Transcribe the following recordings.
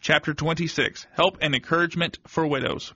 Chapter 26, Help and Encouragement for Widows.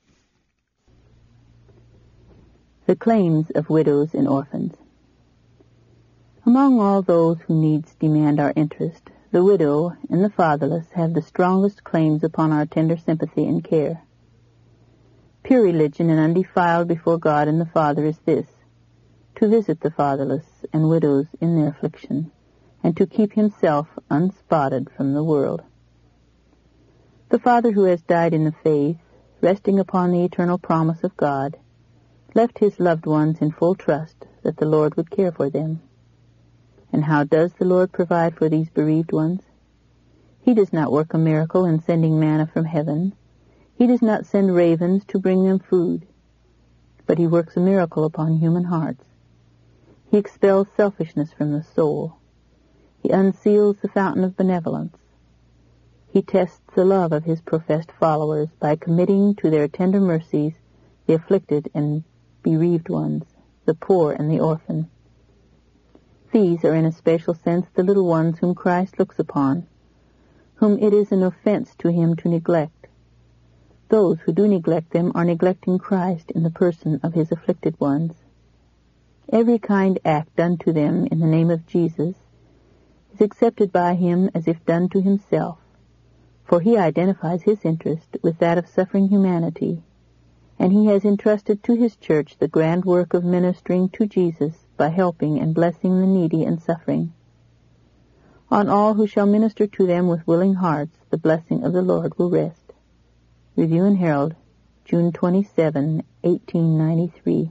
The claims of widows and orphans. Among all those whose needs demand our interest, the widow and the fatherless have the strongest claims upon our tender sympathy and care. Pure religion and undefiled before God and the Father is this: to visit the fatherless and widows in their affliction, and to keep himself unspotted from the world. The father who has died in the faith, resting upon the eternal promise of God, left his loved ones in full trust that the Lord would care for them. And how does the Lord provide for these bereaved ones? He does not work a miracle in sending manna from heaven. He does not send ravens to bring them food. But he works a miracle upon human hearts. He expels selfishness from the soul. He unseals the fountain of benevolence. He tests the love of his professed followers by committing to their tender mercies the afflicted and bereaved ones, the poor and the orphan. These are in a special sense the little ones whom Christ looks upon, whom it is an offense to him to neglect. Those who do neglect them are neglecting Christ in the person of his afflicted ones. Every kind act done to them in the name of Jesus is accepted by him as if done to himself, for he identifies his interest with that of suffering humanity, and he has entrusted to his church the grand work of ministering to Jesus by helping and blessing the needy and suffering. On all who shall minister to them with willing hearts, the blessing of the Lord will rest. Review and Herald, June 27, 1893.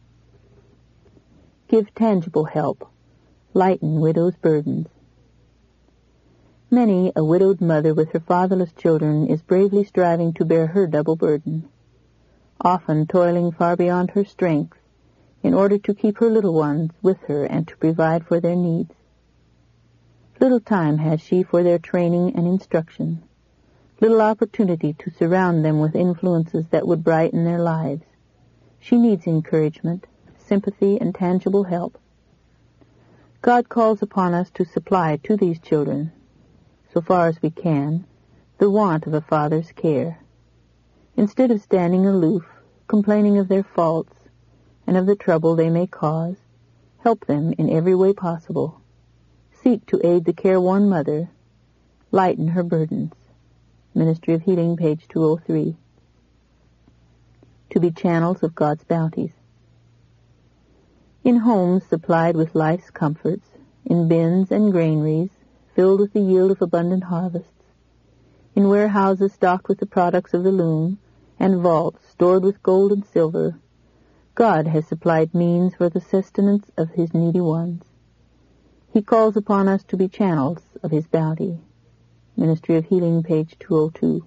Give tangible help. Lighten widows' burdens. Many a widowed mother with her fatherless children is bravely striving to bear her double burden, often toiling far beyond her strength in order to keep her little ones with her and to provide for their needs. Little time has she for their training and instruction, little opportunity to surround them with influences that would brighten their lives. She needs encouragement, sympathy, and tangible help. God calls upon us to supply to these children, so far as we can, the want of a father's care. Instead of standing aloof, complaining of their faults and of the trouble they may cause, help them in every way possible. Seek to aid the careworn mother. Lighten her burdens. Ministry of Healing, page 203. To be channels of God's bounties. In homes supplied with life's comforts, in bins and granaries filled with the yield of abundant harvests, in warehouses stocked with the products of the loom, and vaults stored with gold and silver, God has supplied means for the sustenance of his needy ones. He calls upon us to be channels of his bounty. Ministry of Healing, page 202.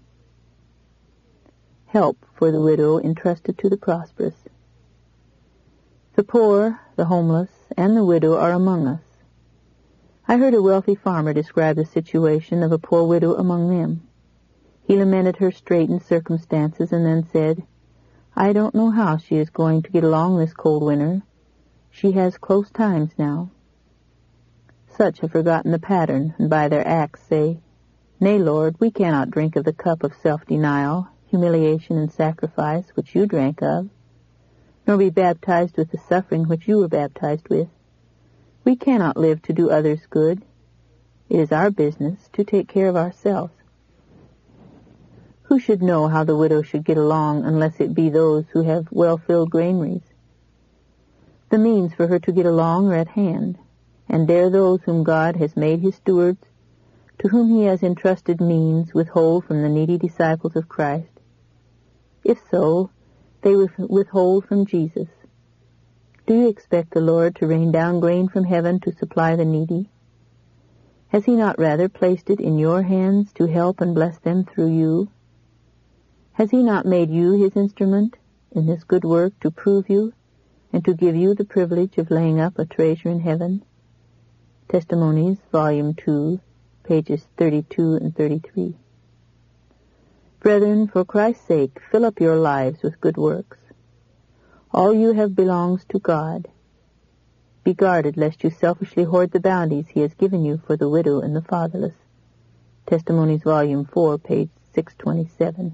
Help for the widow entrusted to the prosperous. The poor, the homeless, and the widow are among us. I heard a wealthy farmer describe the situation of a poor widow among them. He lamented her straitened circumstances and then said, "I don't know how she is going to get along this cold winter. She has close times now." Such have forgotten the pattern, and by their acts say, "Nay, Lord, we cannot drink of the cup of self-denial, humiliation, and sacrifice which you drank of, nor be baptized with the suffering which you were baptized with. We cannot live to do others good. It is our business to take care of ourselves." Who should know how the widow should get along unless it be those who have well-filled granaries? The means for her to get along are at hand, and dare those whom God has made his stewards, to whom he has entrusted means, withhold from the needy disciples of Christ? If so, they withhold from Jesus. Do you expect the Lord to rain down grain from heaven to supply the needy? Has he not rather placed it in your hands to help and bless them through you? Has he not made you his instrument in this good work to prove you and to give you the privilege of laying up a treasure in heaven? Testimonies, Volume 2, pages 32 and 33. Brethren, for Christ's sake, fill up your lives with good works. All you have belongs to God. Be guarded lest you selfishly hoard the bounties he has given you for the widow and the fatherless. Testimonies, Volume 4, page 627.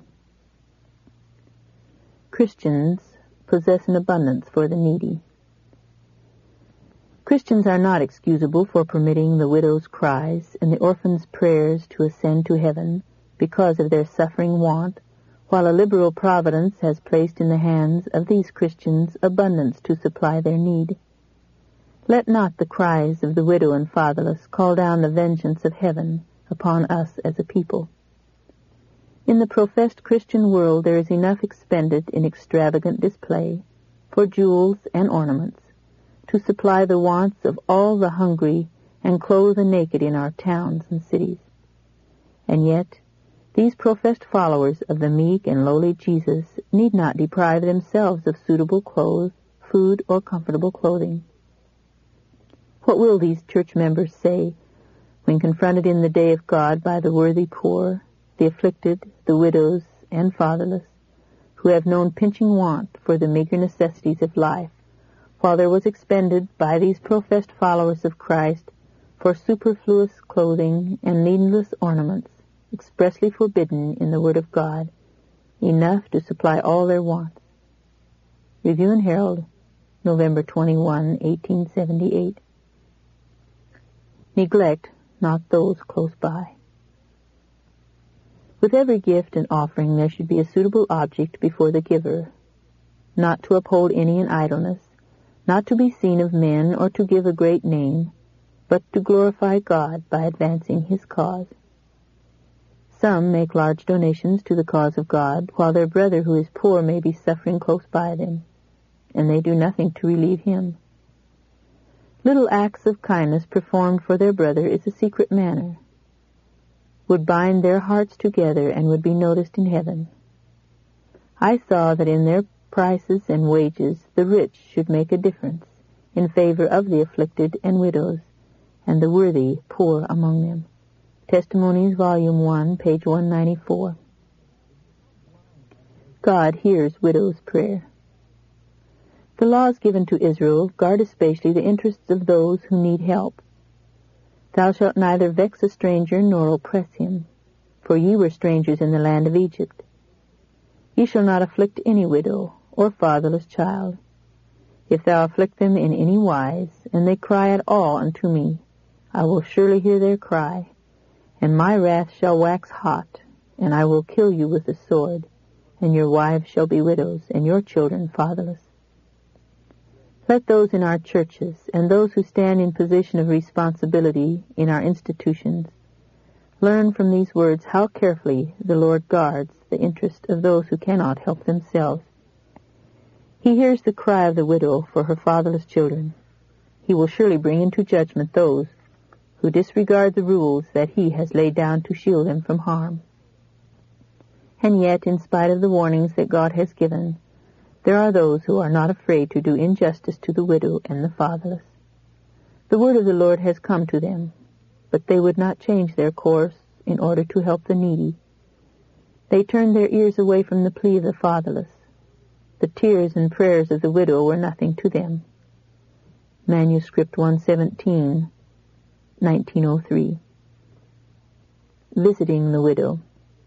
Christians possess an abundance for the needy. Christians are not excusable for permitting the widow's cries and the orphan's prayers to ascend to heaven because of their suffering want, while a liberal providence has placed in the hands of these Christians abundance to supply their need. Let not the cries of the widow and fatherless call down the vengeance of heaven upon us as a people. In the professed Christian world there is enough expended in extravagant display for jewels and ornaments to supply the wants of all the hungry and clothe the naked in our towns and cities. And yet, these professed followers of the meek and lowly Jesus need not deprive themselves of suitable clothes, food, or comfortable clothing. What will these church members say when confronted in the day of God by the worthy poor, the afflicted, the widows, and fatherless, who have known pinching want for the meager necessities of life, while there was expended by these professed followers of Christ for superfluous clothing and needless ornaments, expressly forbidden in the Word of God, enough to supply all their wants? Review and Herald, November 21, 1878. Neglect not those close by. With every gift and offering there should be a suitable object before the giver, not to uphold any in idleness, not to be seen of men or to give a great name, but to glorify God by advancing His cause. Some make large donations to the cause of God, while their brother who is poor may be suffering close by them, and they do nothing to relieve him. Little acts of kindness performed for their brother is a secret manner, would bind their hearts together and would be noticed in heaven. I saw that in their prices and wages the rich should make a difference in favor of the afflicted and widows, and the worthy poor among them. Testimonies, Volume 1, page 194. God hears widows' prayer. The laws given to Israel guard especially the interests of those who need help. Thou shalt neither vex a stranger nor oppress him, for ye were strangers in the land of Egypt. Ye shall not afflict any widow or fatherless child. If thou afflict them in any wise, and they cry at all unto me, I will surely hear their cry, and my wrath shall wax hot, and I will kill you with the sword, and your wives shall be widows, and your children fatherless. Let those in our churches and those who stand in position of responsibility in our institutions learn from these words how carefully the Lord guards the interest of those who cannot help themselves. He hears the cry of the widow for her fatherless children. He will surely bring into judgment those who disregard the rules that He has laid down to shield them from harm. And yet, in spite of the warnings that God has given, there are those who are not afraid to do injustice to the widow and the fatherless. The word of the Lord has come to them, but they would not change their course in order to help the needy. They turned their ears away from the plea of the fatherless. The tears and prayers of the widow were nothing to them. Manuscript 117, 1903. Visiting the widow.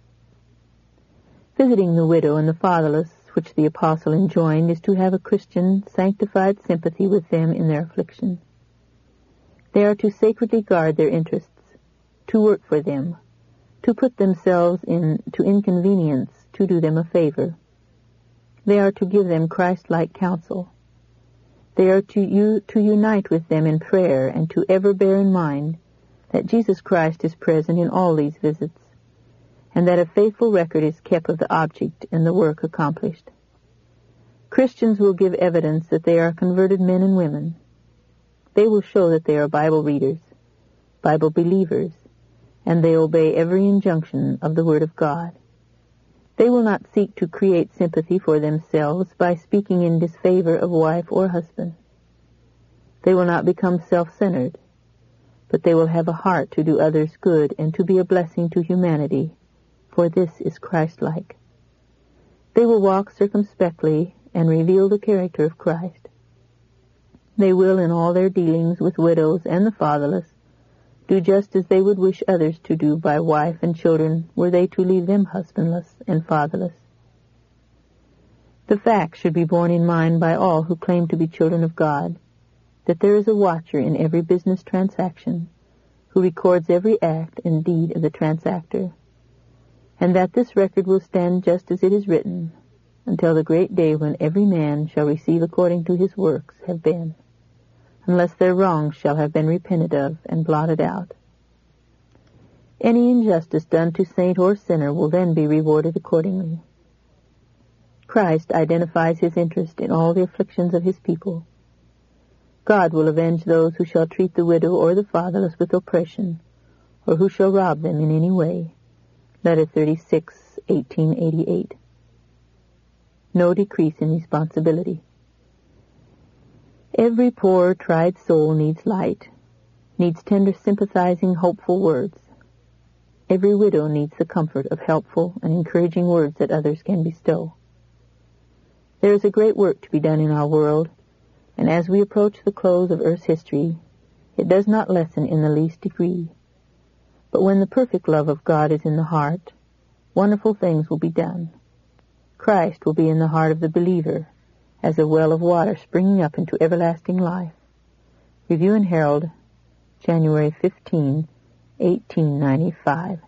Visiting the widow and the fatherless, which the apostle enjoined, is to have a Christian sanctified sympathy with them in their affliction. They are to sacredly guard their interests, to work for them, to put themselves to inconvenience, to do them a favor. They are to give them Christ-like counsel. They are to unite with them in prayer and to ever bear in mind that Jesus Christ is present in all these visits, and that a faithful record is kept of the object and the work accomplished. Christians will give evidence that they are converted men and women. They will show that they are Bible readers, Bible believers, and they obey every injunction of the Word of God. They will not seek to create sympathy for themselves by speaking in disfavor of wife or husband. They will not become self-centered, but they will have a heart to do others good and to be a blessing to humanity, for this is Christ-like. They will walk circumspectly and reveal the character of Christ. They will, in all their dealings with widows and the fatherless, do just as they would wish others to do by wife and children were they to leave them husbandless and fatherless. The fact should be borne in mind by all who claim to be children of God, that there is a watcher in every business transaction, who records every act and deed of the transactor, and that this record will stand just as it is written, until the great day when every man shall receive according to his works have been, unless their wrongs shall have been repented of and blotted out. Any injustice done to saint or sinner will then be rewarded accordingly. Christ identifies his interest in all the afflictions of his people. God will avenge those who shall treat the widow or the fatherless with oppression, or who shall rob them in any way. Letter 36, 1888. No decrease in responsibility. Every poor, tried soul needs light, needs tender, sympathizing, hopeful words. Every widow needs the comfort of helpful and encouraging words that others can bestow. There is a great work to be done in our world, and as we approach the close of Earth's history, it does not lessen in the least degree. But when the perfect love of God is in the heart, wonderful things will be done. Christ will be in the heart of the believer, as a well of water springing up into everlasting life. Review and Herald, January 15, 1895.